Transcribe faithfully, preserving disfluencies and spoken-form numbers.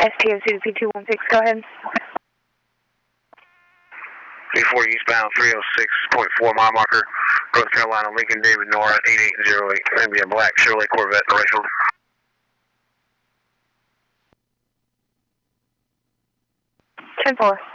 S T O C two one six, go ahead. three forty eastbound, three oh six point four mile marker, North Carolina, Lincoln, David, Nora, eight eight zero eight. Going to be a black Chevrolet Corvette, the right field. ten four.